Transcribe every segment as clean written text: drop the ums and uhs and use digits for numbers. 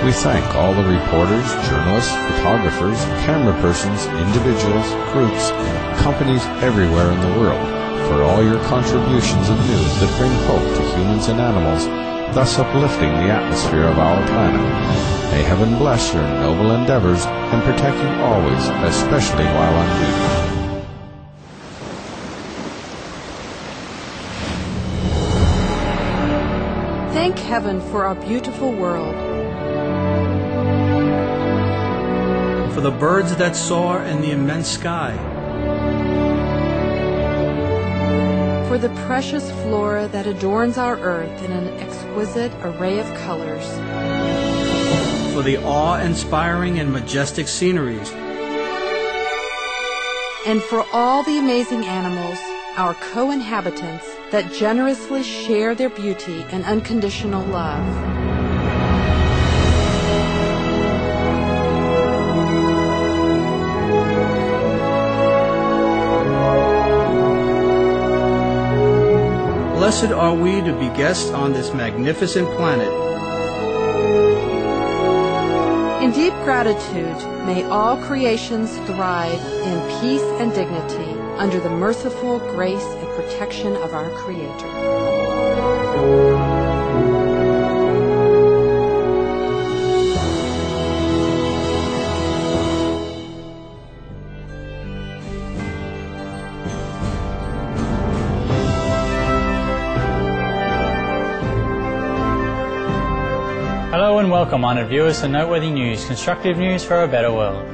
We thank all the reporters, journalists, photographers, camera persons, individuals, groups, companies everywhere in the world for all your contributions of news that bring hope to humans and animals, thus uplifting the atmosphere of our planet. May heaven bless your noble endeavors and protect you always, especially while on duty. Thank heaven for our beautiful world. For the birds that soar in the immense sky. For the precious flora that adorns our earth in an exquisite array of colors. For the awe-inspiring and majestic sceneries. And for all the amazing animals, our co-inhabitants, that generously share their beauty and unconditional love. Blessed are we to be guests on this magnificent planet. In deep gratitude, may all creations thrive in peace and dignity under the merciful grace and protection of our Creator. Hello and welcome, honored viewers, to Noteworthy News, constructive news for a better world.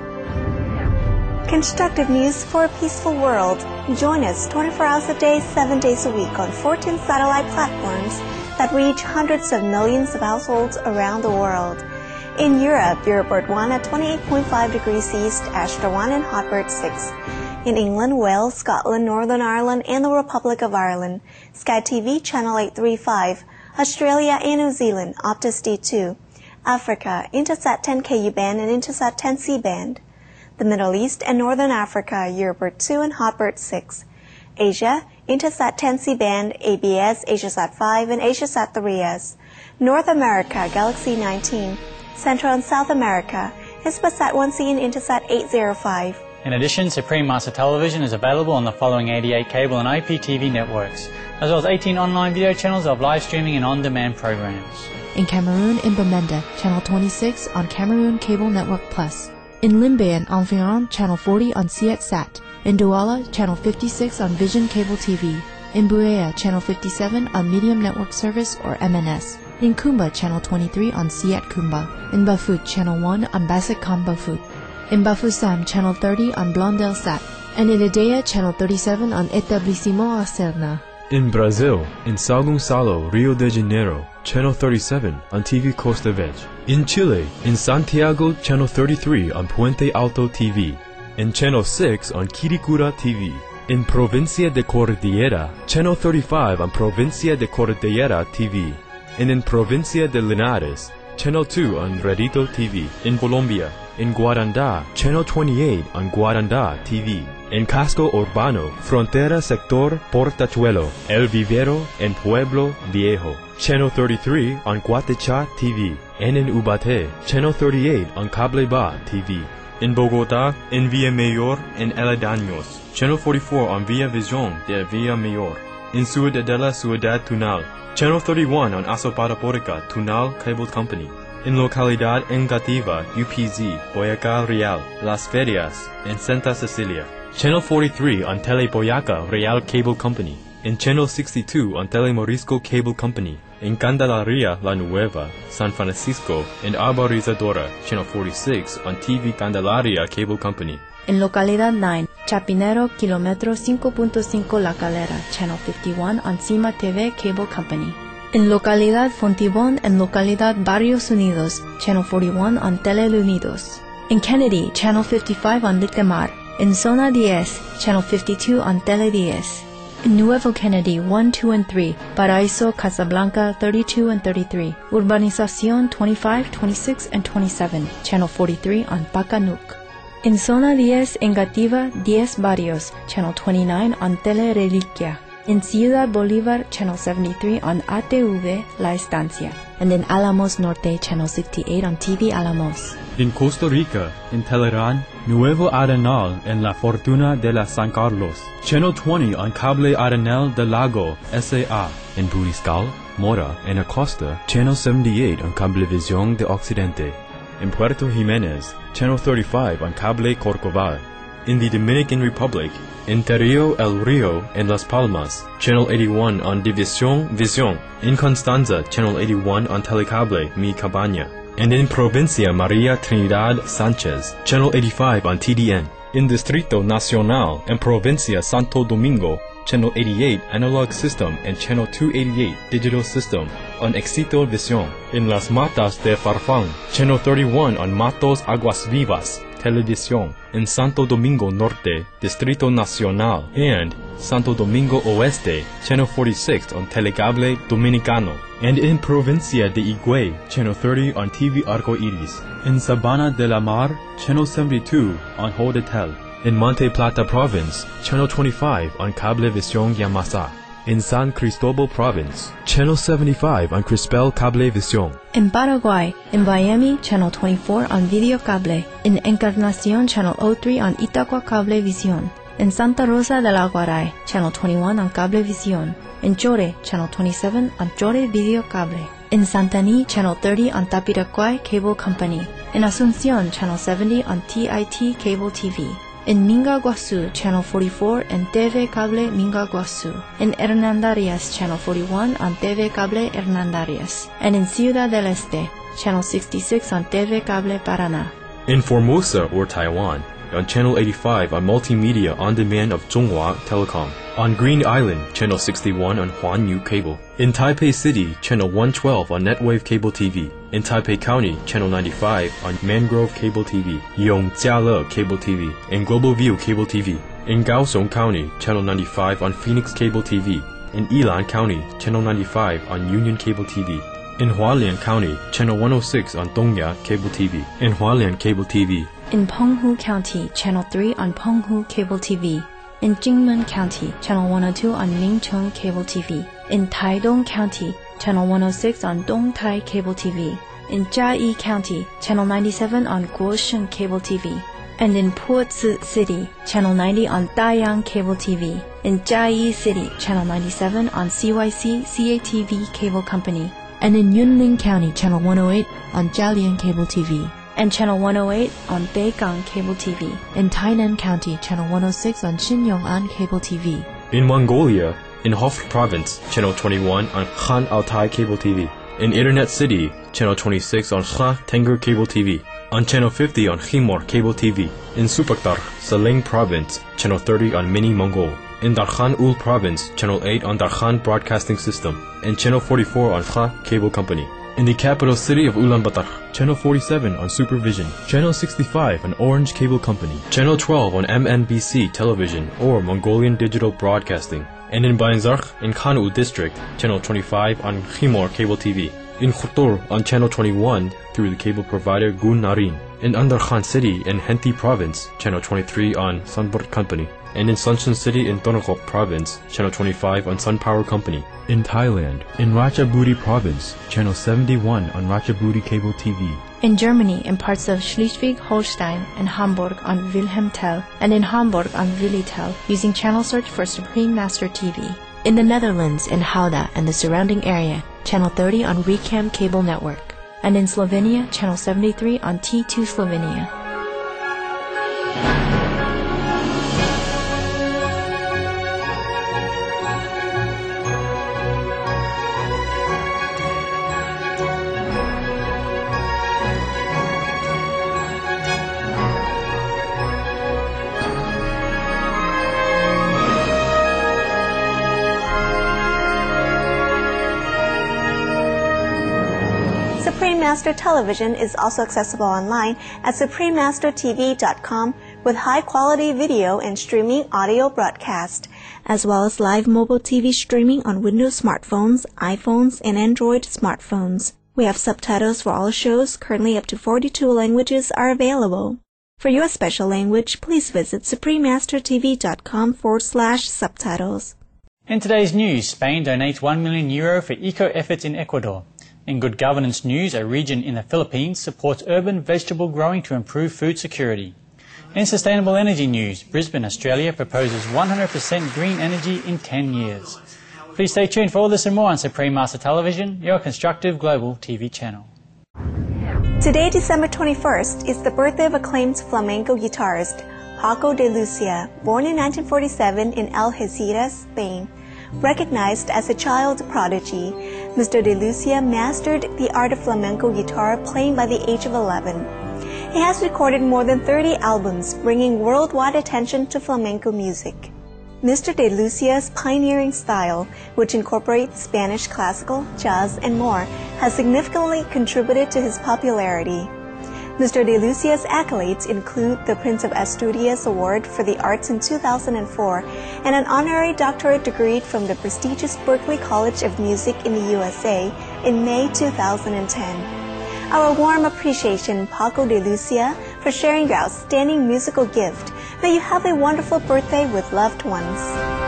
Constructive news for a peaceful world. Join us 24 hours a day, 7 days a week on 14 satellite platforms that reach hundreds of millions of households around the world. In Europe, Eurobird 1 at 28.5 degrees east, Astra 1 and Hotbird 6. In England, Wales, Scotland, Northern Ireland, and the Republic of Ireland, Sky TV Channel 835, Australia and New Zealand, Optus D2. Africa, Intelsat 10 KU band and Intelsat 10 C band. The Middle East and Northern Africa, Eurobird 2 and Hotbird 6. Asia, Intelsat 10C band, ABS, Asiasat 5 and Asiasat 3S. North America, Galaxy 19. Central and South America, Hispasat 1C and Intelsat 805. In addition, Supreme Master Television is available on the following 88 cable and IPTV networks, as well as 18 online video channels of live streaming and on-demand programs. In Cameroon, in Bamenda, Channel 26 on Cameroon Cable Network Plus. In Limbe and Environ, Channel 40 on CXSat. In Douala, Channel 56 on Vision Cable TV. In Buea, Channel 57 on Medium Network Service or MNS. In Kumba, Channel 23 on Siat Kumba. In Bafut, Channel 1 on Basicom Bafut. In Bafoussam, Channel 30 on Blondel Sat. And in Edea, Channel 37 on Etablissement Acerna. In Brazil, in São Gonçalo, Rio de Janeiro, Channel 37 on TV Costa Verde. In Chile, in Santiago, Channel 33 on Puente Alto TV. In Channel 6 on Quiricura TV. In Provincia de Cordillera, Channel 35 on Provincia de Cordillera TV. And in Provincia de Linares, Channel 2 on Redito TV. In Colombia, in Guaranda, Channel 28 on Guaranda TV. En Casco Urbano, Frontera Sector Portachuelo, El Vivero, en Pueblo Viejo, Channel 33 on Guatecha TV, and in Ubaté, Channel 38 on Cableba TV. In Bogotá, en Villa Mayor, en Aledaños, Channel 44 on Villa Visión de Villa Mayor. In Ciudadela Ciudad Tunal, Channel 31 on Azoparaporica Tunal Cable Company. In Localidad Engativa, UPZ, Boyacá Real, Las Ferias, and Santa Cecilia. Channel 43 on Tele Boyaca Real Cable Company. In Channel 62 on Tele Morisco Cable Company. In Candelaria La Nueva, San Francisco, and Arborizadora, Channel 46 on TV Candelaria Cable Company. In Localidad 9, Chapinero, Kilómetro 5.5 La Calera, Channel 51 on Cima TV Cable Company. In Localidad Fontibón and Localidad Barrios Unidos, Channel 41 on Tele Unidos. In Kennedy, Channel 55 on Litemar. In Zona 10, Channel 52 on Tele 10. In Nuevo Kennedy 1, 2, and 3, Paraíso, Casablanca 32 and 33, Urbanización 25, 26, and 27, Channel 43 on Pacanuc. In Zona 10, Engativa 10 Barrios, Channel 29 on Tele Reliquia. In Ciudad Bolívar, Channel 73 on ATV La Estancia. And in Alamos Norte, Channel 68 on TV Alamos. In Costa Rica, in Telerán, Nuevo Arenal and La Fortuna de la San Carlos. Channel 20 on Cable Arenal del Lago, S.A.A. In Puriscal, Mora, and Acosta, Channel 78 on Cablevisión de Occidente. In Puerto Jiménez, Channel 35 on Cable Corcovado. In the Dominican Republic, in Terrio El Rio and Las Palmas, Channel 81 on División Visión. In Constanza, Channel 81 on Telecable Mi Cabaña. And in Provincia María Trinidad Sánchez, Channel 85 on TDN. In Distrito Nacional and Provincia Santo Domingo, Channel 88 Analog System and Channel 288 Digital System on Éxito Visión. In Las Matas de Farfán, Channel 31 on Matos Aguas Vivas Televisión. In Santo Domingo Norte, Distrito Nacional, and Santo Domingo Oeste, Channel 46 on Telecable Dominicano. And in Provincia de Higüey, Channel 30 on TV Arco Iris. In Sabana de la Mar, Channel 72 on Hodetel. In Monte Plata Province, Channel 25 on Cablevisión Yamasa. In San Cristobal Province, Channel 75 on Crispel Cablevisión. In Paraguay, in Miami, Channel 24 on Video Cable. In Encarnación, Channel 03 on Itaqua Cablevisión. In Santa Rosa del Aguaray, Channel 21 on Cablevisión. In Chore, Channel 27 on Chore Video Cable. In Santaní, Channel 30 on Tapiraquay Cable Company. In Asunción, Channel 70 on TIT Cable TV. In Minga Guasu, Channel 44 and TV Cable Minga Guasu. In Hernandarias, Channel 41 on TV Cable Hernandarias. And in Ciudad del Este, Channel 66 on TV Cable Paraná. In Formosa or Taiwan, on Channel 85 on Multimedia On Demand of Zhonghua Telecom. On Green Island, Channel 61 on Huanyu Cable. In Taipei City, Channel 112 on Netwave Cable TV. In Taipei County, Channel 95 on Mangrove Cable TV, Yongjiale Cable TV, and Global View Cable TV. In Kaohsiung County, Channel 95 on Phoenix Cable TV. In Yilan County, Channel 95 on Union Cable TV. In Hualien County, Channel 106 on Dongya Cable TV. In Hualien Cable TV. In Penghu County, Channel 3 on Penghu Cable TV. In Jingmen County, Channel 102 on Ningcheng Cable TV. In Taidong County, Channel 106 on Dongtai Cable TV. In Jiayi County, Channel 97 on Guosheng Cable TV. And in Puzi City, Channel 90 on Dayang Cable TV. In Jiayi City, Channel 97 on CYC CATV Cable Company. And in Yunlin County, Channel 108 on Jialian Cable TV. And Channel 108 on Beigang Cable TV. In Tainan County, Channel 106 on Xinyong'an Cable TV. In Mongolia, in Hof Province, Channel 21 on Khan Altai Cable TV. In Internet City, Channel 26 on Kha Tengger Cable TV. On Channel 50 on Khimor Cable TV. In Supaktar, Saleng Province, Channel 30 on Mini Mongol. In Darkhan Ul Province, Channel 8 on Darkhan Broadcasting System. And Channel 44 on Kha Cable Company. In the capital city of Ulaanbaatar, Channel 47 on Supervision, Channel 65 on Orange Cable Company, Channel 12 on MNBC Television or Mongolian Digital Broadcasting, and in Bayanzarkh in Khan'u District, Channel 25 on Khimor Cable TV, in Khutur on Channel 21 through the cable provider Gun Narin, in Andarkhan City in Henti Province, Channel 23 on Sunbird Company, and in Suncheon City in Tonopok Province, Channel 25 on Sun Power Company. In Thailand, in Ratchaburi Province, Channel 71 on Ratchaburi Cable TV. In Germany, in parts of Schleswig-Holstein and Hamburg on Wilhelmtel, and in Hamburg on Willitel, using channel search for Supreme Master TV. In the Netherlands, in Gouda and the surrounding area, Channel 30 on Recam Cable Network. And in Slovenia, Channel 73 on T2 Slovenia. Supreme Master Television is also accessible online at suprememastertv.com with high-quality video and streaming audio broadcast, as well as live mobile TV streaming on Windows smartphones, iPhones, and Android smartphones. We have subtitles for all shows. Currently up to 42 languages are available. For your special language, please visit suprememastertv.com/subtitles. In today's news, Spain donates €1 million for eco-efforts in Ecuador. In good governance news, a region in the Philippines supports urban vegetable growing to improve food security. In sustainable energy news, Brisbane, Australia proposes 100% green energy in 10 years. Please stay tuned for all this and more on Supreme Master Television, your constructive global TV channel. Today, December 21st, is the birthday of acclaimed flamenco guitarist Paco de Lucia, born in 1947 in Algeciras, Spain. Recognized as a child prodigy, Mr. de Lucia mastered the art of flamenco guitar playing by the age of 11. He has recorded more than 30 albums, bringing worldwide attention to flamenco music. Mr. de Lucia's pioneering style, which incorporates Spanish classical, jazz, and more, has significantly contributed to his popularity. Mr. de Lucia's accolades include the Prince of Asturias Award for the Arts in 2004 and an honorary doctorate degree from the prestigious Berklee College of Music in the USA in May 2010. Our warm appreciation, Paco de Lucia, for sharing your outstanding musical gift. May you have a wonderful birthday with loved ones.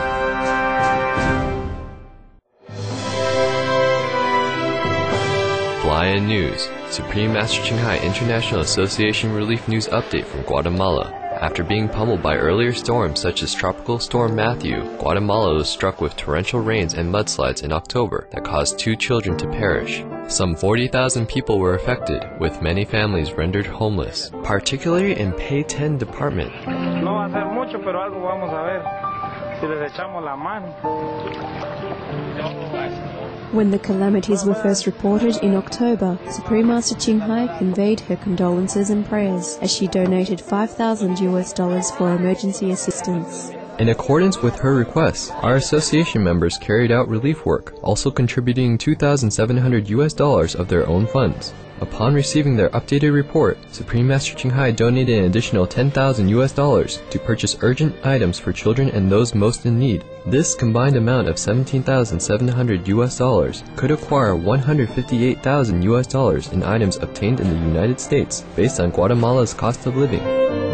Fly-In News, Supreme Master Ching Hai International Association Relief News Update from Guatemala. After being pummeled by earlier storms such as Tropical Storm Matthew, Guatemala was struck with torrential rains and mudslides in October that caused 2 children to perish. Some 40,000 people were affected, with many families rendered homeless, particularly in Pei 10 Department. No va a ser mucho, pero algo vamos a ver si les echamos la mano. When the calamities were first reported in October, Supreme Master Ching Hai conveyed her condolences and prayers as she donated $5,000 for emergency assistance. In accordance with her request, our association members carried out relief work, also contributing $2,700 of their own funds. Upon receiving their updated report, Supreme Master Ching Hai donated an additional $10,000 to purchase urgent items for children and those most in need. This combined amount of $17,700 could acquire $158,000 in items obtained in the United States based on Guatemala's cost of living.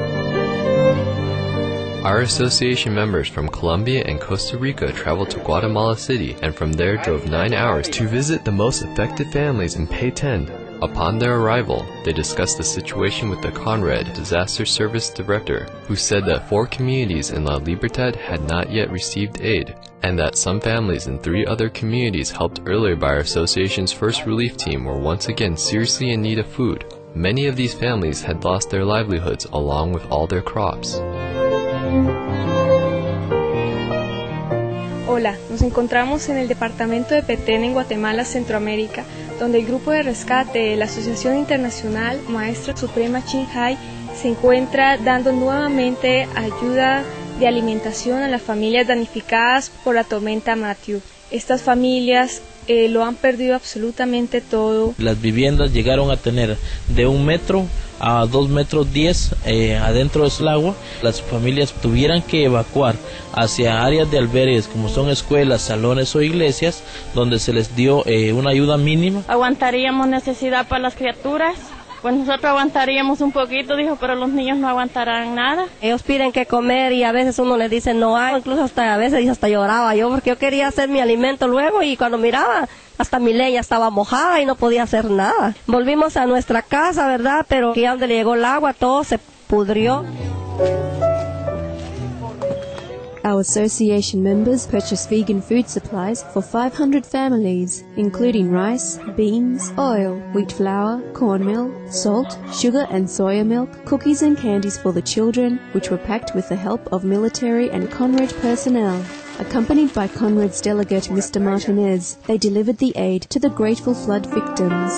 Our association members from Colombia and Costa Rica traveled to Guatemala City and from there drove 9 hours to visit the most affected families in Pei 10. Upon their arrival, they discussed the situation with the CONRAD Disaster Service Director, who said that 4 communities in La Libertad had not yet received aid, and that some families in 3 other communities helped earlier by our association's first relief team were once again seriously in need of food. Many of these families had lost their livelihoods along with all their crops. Hola, nos encontramos en el departamento de Petén en Guatemala, Centroamérica, donde el grupo de rescate de la Asociación Internacional Maestra Suprema Ching Hai se encuentra dando nuevamente ayuda de alimentación a las familias damnificadas por la tormenta Matthew. Estas familias lo han perdido absolutamente todo. Las viviendas llegaron a tener de 1 metro a 2 metros 10 adentro del agua. Las familias tuvieran que evacuar hacia áreas de albergues como son escuelas, salones o iglesias, donde se les dio una ayuda mínima. Aguantaríamos necesidad para las criaturas. Pues nosotros aguantaríamos un poquito, dijo, pero los niños no aguantarán nada. Ellos piden que comer y a veces uno les dice no hay, incluso hasta a veces hasta lloraba yo porque yo quería hacer mi alimento luego y cuando miraba hasta mi leña estaba mojada y no podía hacer nada. Volvimos a nuestra casa, ¿verdad? Pero ya donde le llegó el agua todo se pudrió. Our association members purchased vegan food supplies for 500 families, including rice, beans, oil, wheat flour, cornmeal, salt, sugar and soya milk, cookies and candies for the children, which were packed with the help of military and CONRAD personnel. Accompanied by CONRAD's delegate Mr. Martinez, they delivered the aid to the grateful flood victims.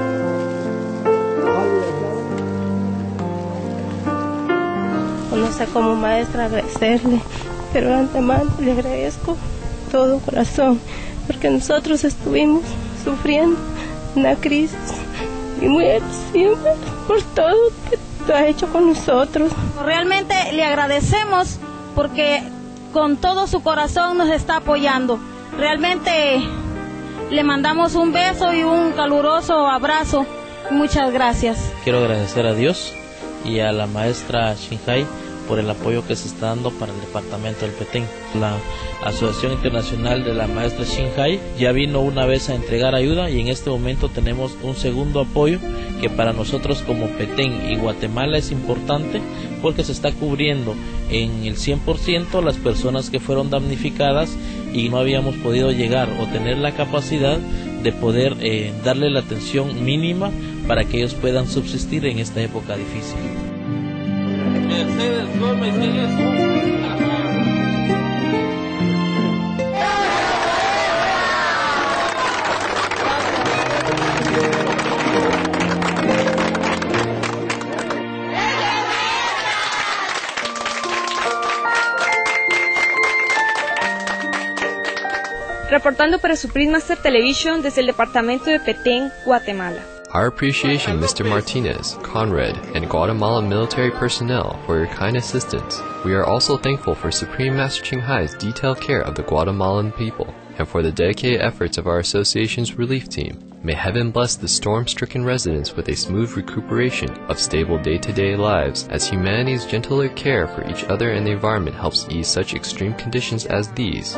No sé cómo maestra agradecerle, pero de antemano le agradezco todo corazón, porque nosotros estuvimos sufriendo una crisis y muy agradecidos por todo que tú has hecho con nosotros. Realmente le agradecemos porque con todo su corazón nos está apoyando. Realmente le mandamos un beso y un caluroso abrazo. Muchas gracias. Quiero agradecer a Dios y a la maestra Ching Hai por el apoyo que se está dando para el departamento del Petén. La Asociación Internacional de la Maestra Chin Hai ya vino una vez a entregar ayuda y en este momento tenemos un segundo apoyo que para nosotros como Petén y Guatemala es importante porque se está cubriendo en el 100% las personas que fueron damnificadas y no habíamos podido llegar o tener la capacidad de poder darle la atención mínima para que ellos puedan subsistir en esta época difícil. Mercedes Gómez, Reportando para Supreme Master Television desde el departamento de Petén, Guatemala. Our appreciation, Mr. Martinez, Conrad, and Guatemala military personnel for your kind assistance. We are also thankful for Supreme Master Chin Hai's detailed care of the Guatemalan people, and for the dedicated efforts of our association's relief team. May heaven bless the storm-stricken residents with a smooth recuperation of stable day-to-day lives, as humanity's gentler care for each other and the environment helps ease such extreme conditions as these.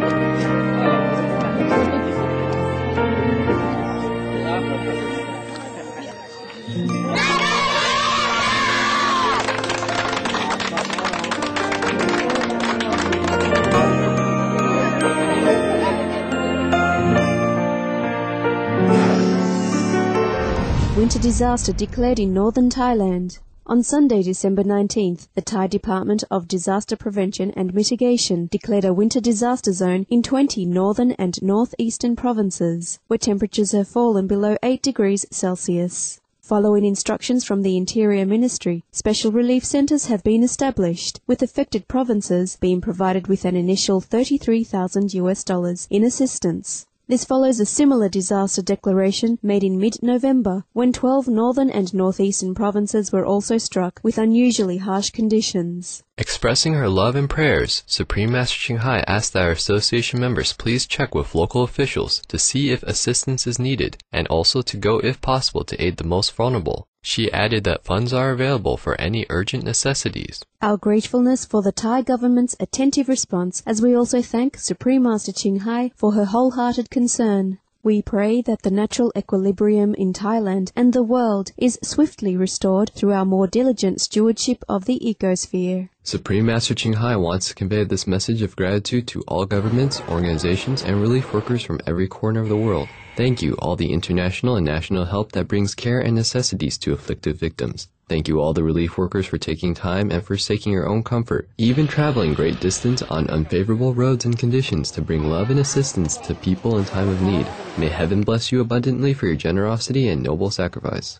Winter disaster declared in northern Thailand. On Sunday, December 19th, the Thai Department of Disaster Prevention and Mitigation declared a winter disaster zone in 20 northern and northeastern provinces, where temperatures have fallen below 8 degrees Celsius. Following instructions from the Interior Ministry, special relief centres have been established, with affected provinces being provided with an initial $33,000 in assistance. This follows a similar disaster declaration made in mid-November, when 12 northern and northeastern provinces were also struck with unusually harsh conditions. Expressing her love and prayers, Supreme Master Chin Hai asked that our association members please check with local officials to see if assistance is needed, and also to go if possible to aid the most vulnerable. She added that funds are available for any urgent necessities. Our gratefulness for the Thai government's attentive response, as we also thank Supreme Master Chin Hai for her wholehearted concern. We pray that the natural equilibrium in Thailand and the world is swiftly restored through our more diligent stewardship of the ecosphere. Supreme Master Chin Hai wants to convey this message of gratitude to all governments, organizations, and relief workers from every corner of the world. Thank you, all the international and national help that brings care and necessities to afflicted victims. Thank you all the relief workers for taking time and forsaking your own comfort, even traveling great distance on unfavorable roads and conditions to bring love and assistance to people in time of need. May heaven bless you abundantly for your generosity and noble sacrifice.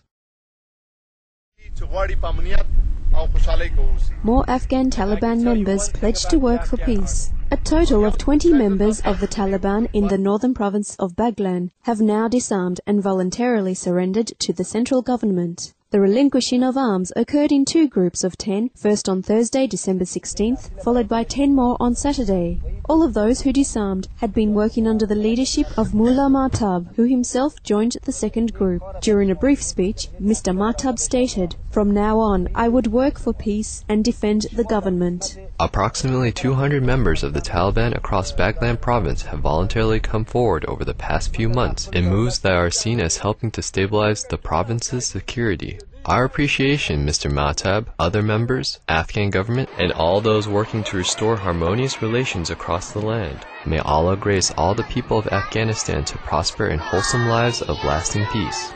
More Afghan Taliban members pledged to work for peace. A total of 20 members of the Taliban in the northern province of Baghlan have now disarmed and voluntarily surrendered to the central government. The relinquishing of arms occurred in two groups of 10, first on Thursday, December 16th, followed by 10 more on Saturday. All of those who disarmed had been working under the leadership of Mullah Mahtab, who himself joined the second group. During a brief speech, Mr. Mahtab stated, "From now on, I would work for peace and defend the government." Approximately 200 members of the Taliban across Baghlan province have voluntarily come forward over the past few months in moves that are seen as helping to stabilize the province's security. Our appreciation, Mr. Mahtab, other members, Afghan government, and all those working to restore harmonious relations across the land. May Allah grace all the people of Afghanistan to prosper in wholesome lives of lasting peace.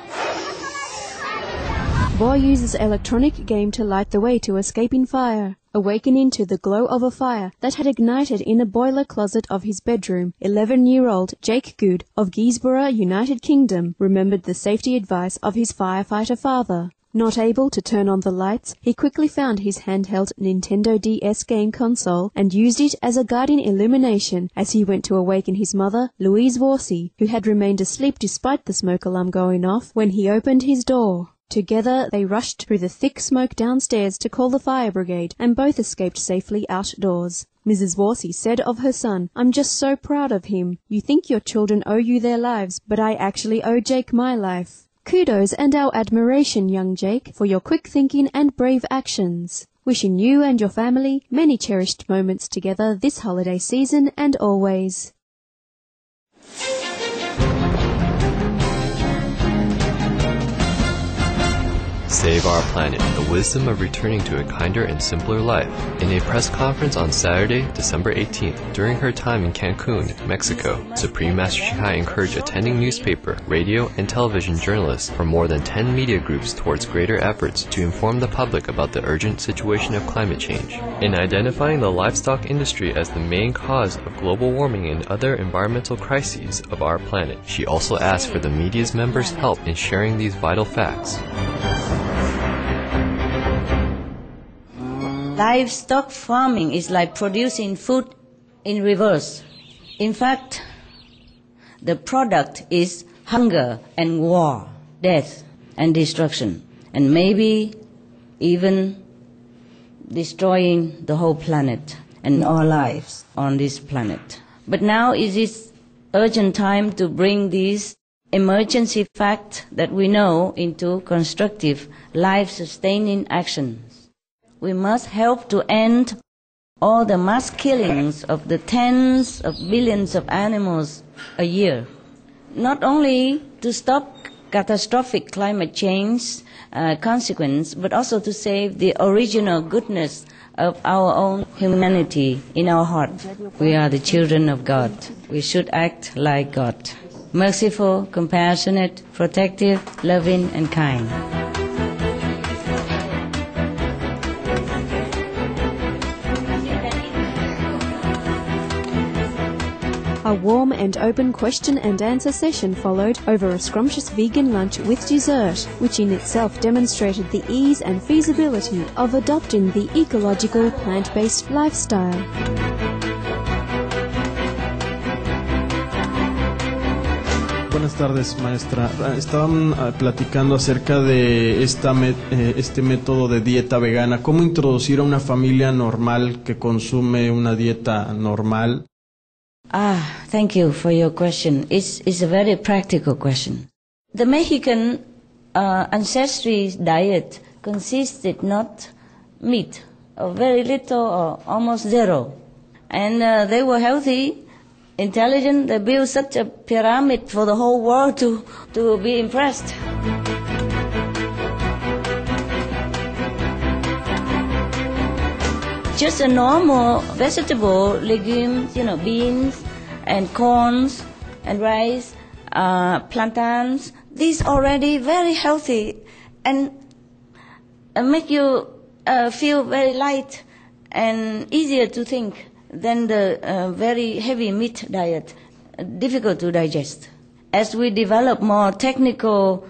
Boy uses electronic game to light the way to escaping fire. Awakening to the glow of a fire that had ignited in a boiler closet of his bedroom, 11-year-old Jake Good of Guisborough, United Kingdom, remembered the safety advice of his firefighter father. Not able to turn on the lights, he quickly found his handheld Nintendo DS game console and used it as a guiding illumination as he went to awaken his mother, Louise Worsey, who had remained asleep despite the smoke alarm going off when he opened his door. Together, they rushed through the thick smoke downstairs to call the fire brigade, and both escaped safely outdoors. Mrs. Worsey said of her son, "I'm just so proud of him. You think your children owe you their lives, but I actually owe Jake my life." Kudos and our admiration, young Jake, for your quick thinking and brave actions. wishing you and your family many cherished moments together this holiday season and always. Save Our Planet, the wisdom of returning to a kinder and simpler life. In a press conference on Saturday, December 18th, during her time in Cancun, Mexico, Supreme Master Ching Hai encouraged attending newspaper, radio, and television journalists from more than 10 media groups towards greater efforts to inform the public about the urgent situation of climate change. In identifying the livestock industry as the main cause of global warming and other environmental crises of our planet, she also asked for the media's members' help in sharing these vital facts. Livestock farming is like producing food in reverse. In fact, the product is hunger and war, death and destruction, and maybe even destroying the whole planet and our lives on this planet. But now it is urgent time to bring these emergency facts that we know into constructive, life-sustaining actions. We must help to end all the mass killings of the tens of billions of animals a year. Not only to stop catastrophic climate change consequence, but also to save the original goodness of our own humanity in our heart. We are the children of God. We should act like God. Merciful, compassionate, protective, loving, and kind. A warm and open question and answer session followed over a scrumptious vegan lunch with dessert, which in itself demonstrated the ease and feasibility of adopting the ecological plant-based lifestyle. Buenas tardes, maestra. Estaban platicando acerca de este método de dieta vegana. ¿Cómo introducir a una familia normal que consume una dieta normal? Thank you for your question. It's a very practical question. The Mexican ancestry diet consisted not meat, or very little or almost zero. And they were healthy, intelligent. They built such a pyramid for the whole world to be impressed. Just a normal vegetable, legumes, beans and corns and rice, plantains, these already very healthy and make you feel very light and easier to think than the very heavy meat diet, difficult to digest. As we develop more technological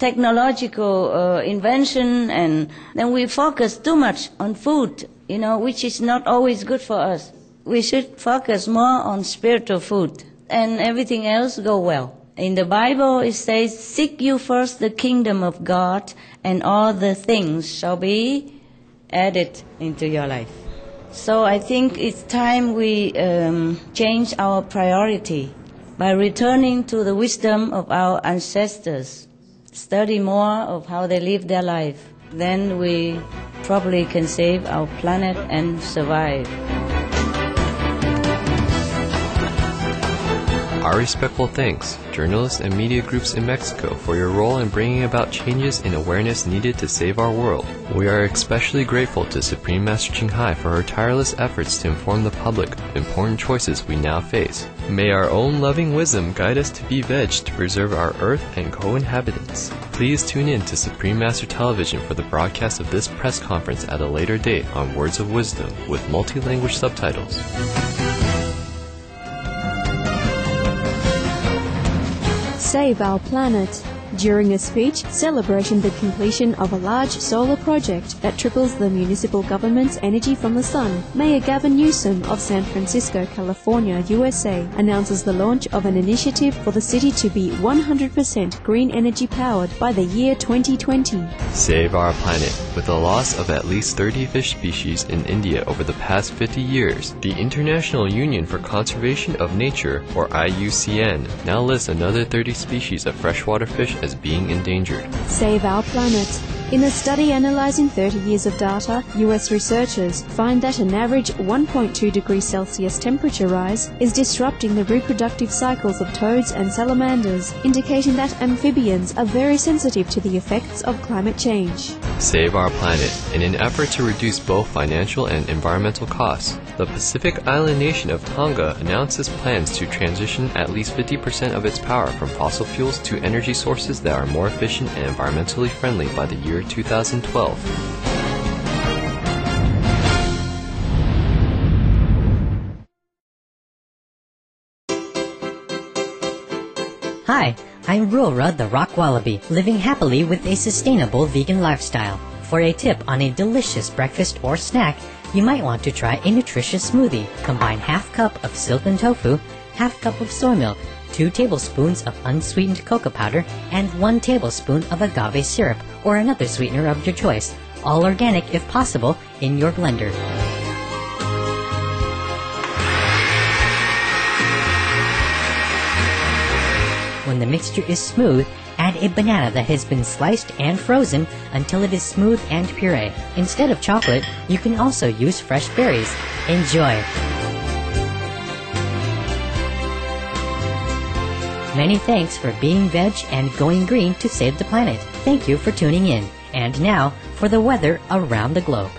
invention, and then we focus too much on food, which is not always good for us. We should focus more on spiritual food, and everything else go well. In the Bible it says, "Seek you first the kingdom of God, and all the things shall be added into your life." So I think it's time we change our priority by returning to the wisdom of our ancestors. Study more of how they live their life. Then we probably can save our planet and survive. Our respectful thanks, journalists and media groups in Mexico, for your role in bringing about changes in awareness needed to save our world. We are especially grateful to Supreme Master Ching Hai for her tireless efforts to inform the public of important choices we now face. May our own loving wisdom guide us to be veg to preserve our earth and co-inhabitants. Please tune in to Supreme Master Television for the broadcast of this press conference at a later date on Words of Wisdom with multi-language subtitles. Save Our Planet. During a speech celebrating the completion of a large solar project that triples the municipal government's energy from the sun, Mayor Gavin Newsom of San Francisco, California, USA, announces the launch of an initiative for the city to be 100% green energy powered by the year 2020. Save Our Planet. With the loss of at least 30 fish species in India over the past 50 years, the International Union for Conservation of Nature, or IUCN, now lists another 30 species of freshwater fish as being endangered. Save Our Planet. In a study analyzing 30 years of data, US researchers find that an average 1.2 degrees Celsius temperature rise is disrupting the reproductive cycles of toads and salamanders, indicating that amphibians are very sensitive to the effects of climate change. Save our planet. In an effort to reduce both financial and environmental costs, the Pacific island nation of Tonga announces plans to transition at least 50% of its power from fossil fuels to energy sources that are more efficient and environmentally friendly by the year 2012. Hi, I'm Rora the Rock Wallaby, living happily with a sustainable vegan lifestyle. For a tip on a delicious breakfast or snack, you might want to try a nutritious smoothie. Combine half cup of silken tofu, half cup of soy milk, 2 tablespoons of unsweetened cocoa powder, and 1 tablespoon of agave syrup or another sweetener of your choice, all organic if possible, in your blender. When the mixture is smooth, add a banana that has been sliced and frozen until it is smooth and puree. Instead of chocolate, you can also use fresh berries. Enjoy! Many thanks for being veg and going green to save the planet. Thank you for tuning in. And now for the weather around the globe.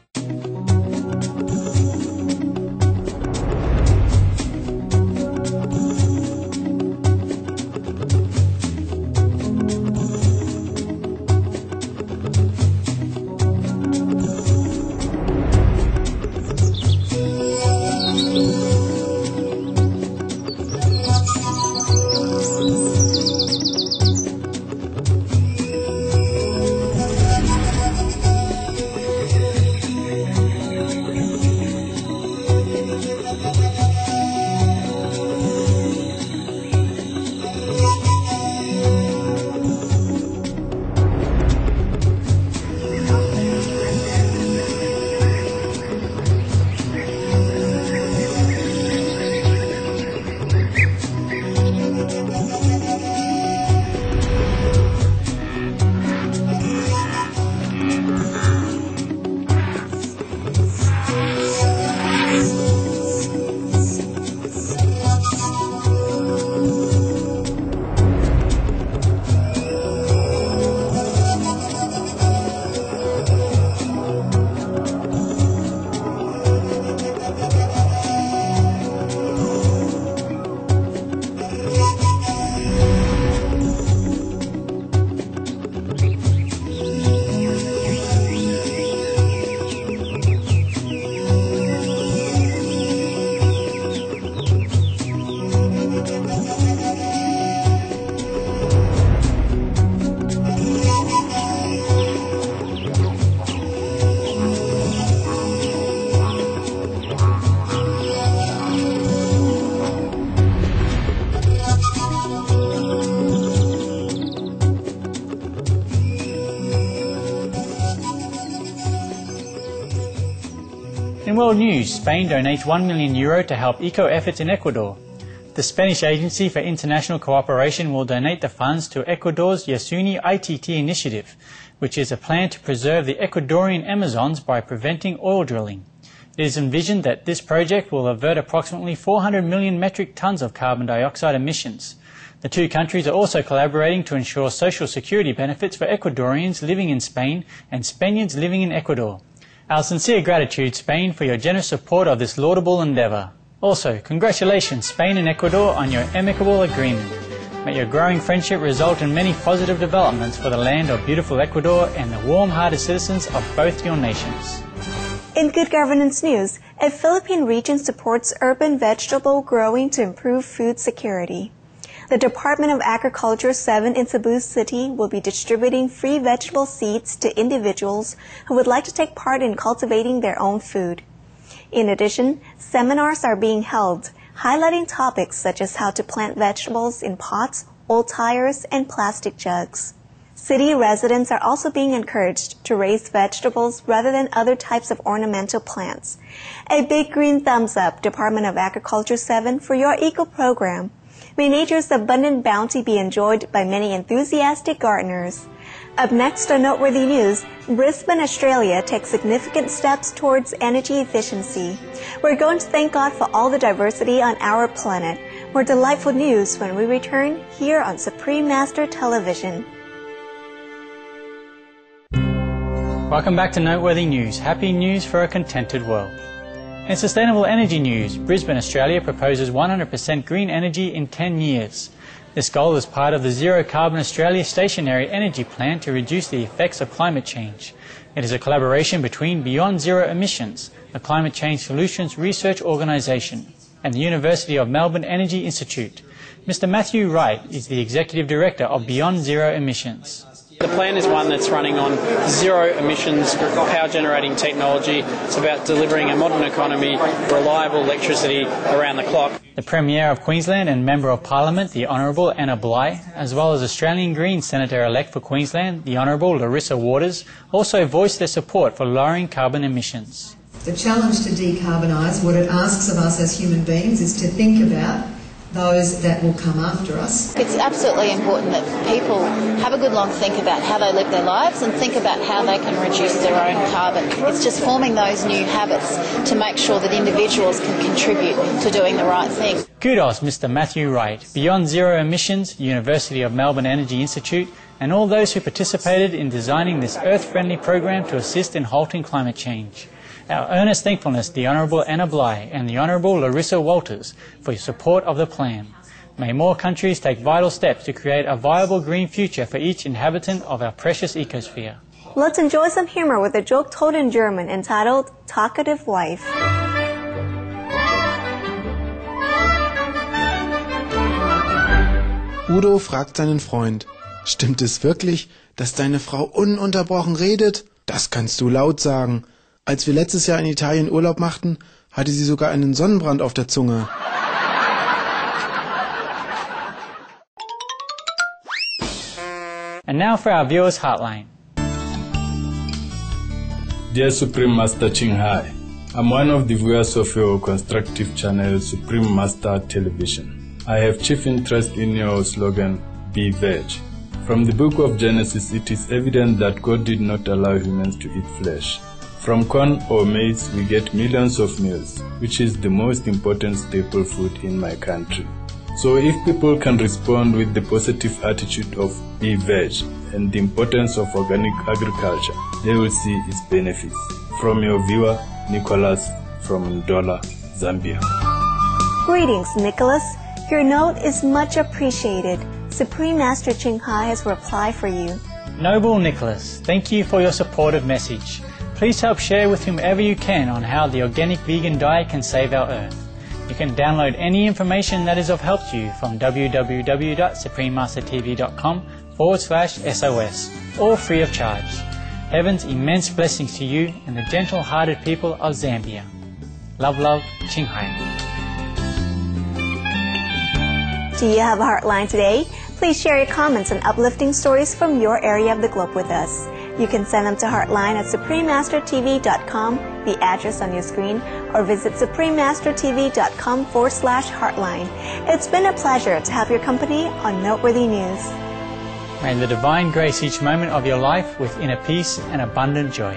In world news, Spain donates €1 million to help eco-efforts in Ecuador. The Spanish Agency for International Cooperation will donate the funds to Ecuador's Yasuni ITT initiative, which is a plan to preserve the Ecuadorian Amazons by preventing oil drilling. It is envisioned that this project will avert approximately 400 million metric tons of carbon dioxide emissions. The two countries are also collaborating to ensure social security benefits for Ecuadorians living in Spain and Spaniards living in Ecuador. Our sincere gratitude, Spain, for your generous support of this laudable endeavour. Also, congratulations, Spain and Ecuador, on your amicable agreement. May your growing friendship result in many positive developments for the land of beautiful Ecuador and the warm-hearted citizens of both your nations. In Good Governance news, a Philippine region supports urban vegetable growing to improve food security. The Department of Agriculture 7 in Cebu City will be distributing free vegetable seeds to individuals who would like to take part in cultivating their own food. In addition, seminars are being held, highlighting topics such as how to plant vegetables in pots, old tires, and plastic jugs. City residents are also being encouraged to raise vegetables rather than other types of ornamental plants. A big green thumbs up, Department of Agriculture 7, for your eco program. May nature's abundant bounty be enjoyed by many enthusiastic gardeners. Up next on Noteworthy News, Brisbane, Australia takes significant steps towards energy efficiency. We're going to thank God for all the diversity on our planet. More delightful news when we return here on Supreme Master Television. Welcome back to Noteworthy News. Happy news for a contented world. In sustainable energy news, Brisbane, Australia proposes 100% green energy in 10 years. This goal is part of the Zero Carbon Australia Stationary Energy Plan to reduce the effects of climate change. It is a collaboration between Beyond Zero Emissions, a climate change solutions research organisation, and the University of Melbourne Energy Institute. Mr. Matthew Wright is the Executive Director of Beyond Zero Emissions. The plan is one that's running on zero emissions power generating technology. It's about delivering a modern economy, reliable electricity around the clock. The Premier of Queensland and Member of Parliament, the Honourable Anna Bligh, as well as Australian Greens Senator-elect for Queensland, the Honourable Larissa Waters, also voiced their support for lowering carbon emissions. The challenge to decarbonise, what it asks of us as human beings is to think about those that will come after us. It's absolutely important that people have a good long think about how they live their lives and think about how they can reduce their own carbon. It's just forming those new habits to make sure that individuals can contribute to doing the right thing. Kudos, Mr. Matthew Wright, Beyond Zero Emissions, University of Melbourne Energy Institute, and all those who participated in designing this earth-friendly program to assist in halting climate change. Our earnest thankfulness to the Honourable Anna Bligh and the Honourable Larissa Waters for your support of the plan. May more countries take vital steps to create a viable green future for each inhabitant of our precious ecosphere. Let's enjoy some humor with a joke told in German entitled Talkative Wife. Udo fragt seinen Freund, stimmt es wirklich, dass deine Frau ununterbrochen redet? Das kannst du laut sagen. Als wir letztes Jahr in Italien Urlaub machten, hatte sie sogar einen Sonnenbrand auf der Zunge. And now for our viewers' hotline. Dear Supreme Master Ching Hai, I'm one of the viewers of your constructive channel Supreme Master Television. I have chief interest in your slogan, Be Veg. From the book of Genesis, it is evident that God did not allow humans to eat flesh. From corn or maize, we get millions of meals, which is the most important staple food in my country. So if people can respond with the positive attitude of Be Veg and the importance of organic agriculture, they will see its benefits. From your viewer, Nicholas from Ndola, Zambia. Greetings, Nicholas. Your note is much appreciated. Supreme Master Ching Hai has a reply for you. Noble Nicholas, thank you for your supportive message. Please help share with whomever you can on how the organic vegan diet can save our earth. You can download any information that is of help to you from www.suprememastertv.com/SOS, all free of charge. Heaven's immense blessings to you and the gentle-hearted people of Zambia. Love, love, Ching Hai. Do you have a heartline today? Please share your comments and uplifting stories from your area of the globe with us. You can send them to heartline@suprememastertv.com, the address on your screen, or visit suprememastertv.com/heartline. It's been a pleasure to have your company on Noteworthy News. May the divine grace each moment of your life with inner peace and abundant joy.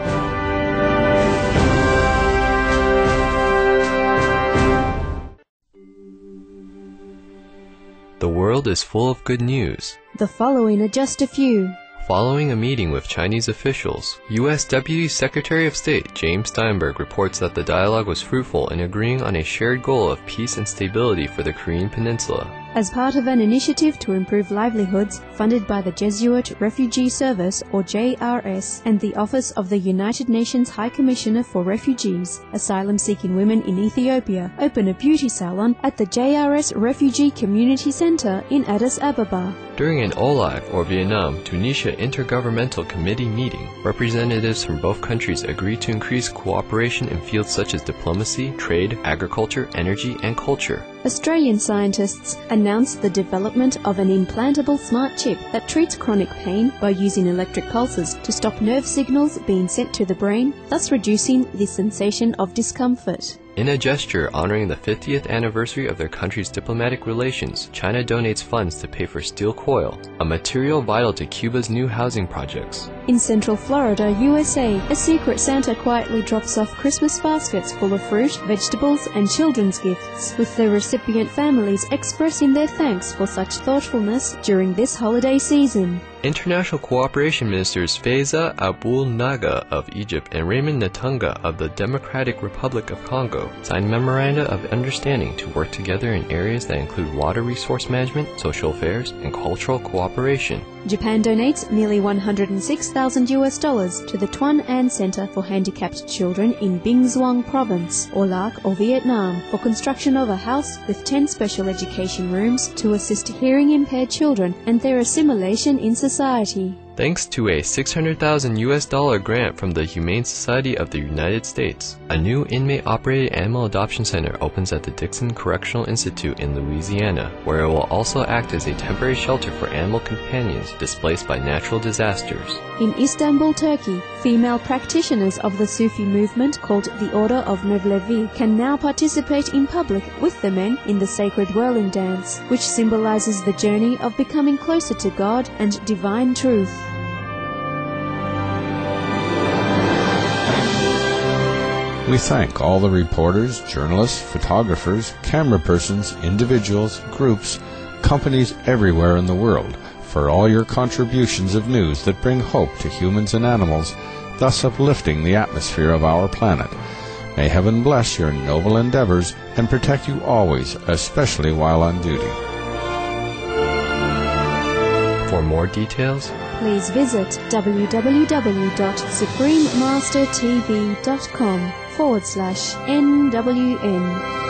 The world is full of good news. The following are just a few. Following a meeting with Chinese officials, U.S. Deputy Secretary of State James Steinberg reports that the dialogue was fruitful in agreeing on a shared goal of peace and stability for the Korean Peninsula. As part of an initiative to improve livelihoods funded by the Jesuit Refugee Service, or JRS, and the Office of the United Nations High Commissioner for Refugees, asylum-seeking women in Ethiopia open a beauty salon at the JRS Refugee Community Center in Addis Ababa. During an OLAC, or Vietnam, Tunisia Intergovernmental Committee meeting, representatives from both countries agreed to increase cooperation in fields such as diplomacy, trade, agriculture, energy, and culture. Australian scientists announced the development of an implantable smart chip that treats chronic pain by using electric pulses to stop nerve signals being sent to the brain, thus reducing the sensation of discomfort. In a gesture honoring the 50th anniversary of their country's diplomatic relations, China donates funds to pay for steel coil, a material vital to Cuba's new housing projects. In Central Florida, USA, a secret Santa quietly drops off Christmas baskets full of fruit, vegetables, and children's gifts, with the recipient families expressing their thanks for such thoughtfulness during this holiday season. International Cooperation Ministers Faiza Abul-Naga of Egypt and Raymond Natunga of the Democratic Republic of Congo signed memoranda of understanding to work together in areas that include water resource management, social affairs, and cultural cooperation. Japan donates nearly $106,000 to the Tuan An Center for Handicapped Children in Binh Duong Province, or Lac, or Vietnam, for construction of a house with 10 special education rooms to assist hearing-impaired children and their assimilation in society. Thanks to a $600,000 grant from the Humane Society of the United States, a new inmate-operated animal adoption center opens at the Dixon Correctional Institute in Louisiana, where it will also act as a temporary shelter for animal companions displaced by natural disasters. In Istanbul, Turkey, female practitioners of the Sufi movement called the Order of Mevlevi can now participate in public with the men in the sacred whirling dance, which symbolizes the journey of becoming closer to God and divine truth. We thank all the reporters, journalists, photographers, camera persons, individuals, groups, companies everywhere in the world for all your contributions of news that bring hope to humans and animals, thus uplifting the atmosphere of our planet. May heaven bless your noble endeavors and protect you always, especially while on duty. For more details, please visit www.suprememastertv.com/NWN.